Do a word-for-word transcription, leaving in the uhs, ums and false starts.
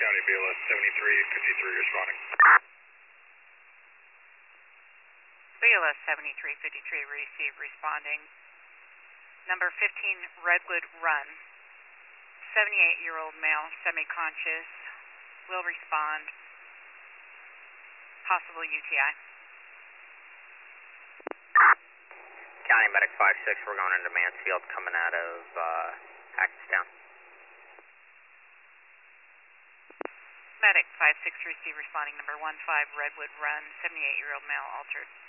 County, B L S seventy-three fifty-three responding. B L S seventy-three fifty-three receive responding. Number fifteen Redwood Run. seventy-eight-year-old male, semi-conscious, will respond. Possible U T I. County Medic five six, we're going into Mansfield coming out of uh, Hackettstown. Medic five six receive responding. Number one five Redwood Run, seventy-eight-year-old male altered.